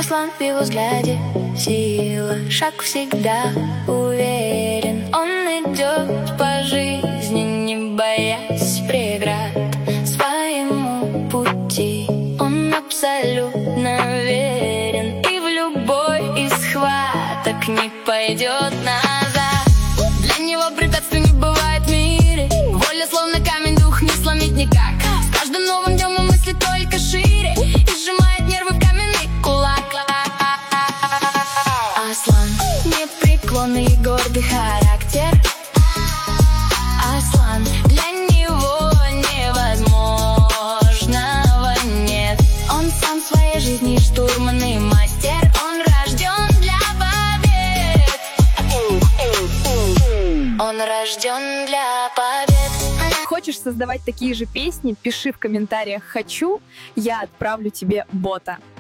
Аслан в его взгляде сила, шаг всегда уверен. Он идет по жизни, не боясь преград. Своему пути он абсолютно верен, и в любой из схваток не пойдет назад. Для него препятствий не бывает в мире, воля словно камень, дух не сломить никак. С каждым новым днем он мыслит только шире и сжимает нервы в каменный кулак. Аслан непреклонный и гордый характер. Аслан, для него невозможного нет. Он сам своей жизни штурман и мастер. Он рожден для побед. Он рожден для побед. Хочешь создавать такие же песни? Пиши в комментариях «хочу», я отправлю тебе бота.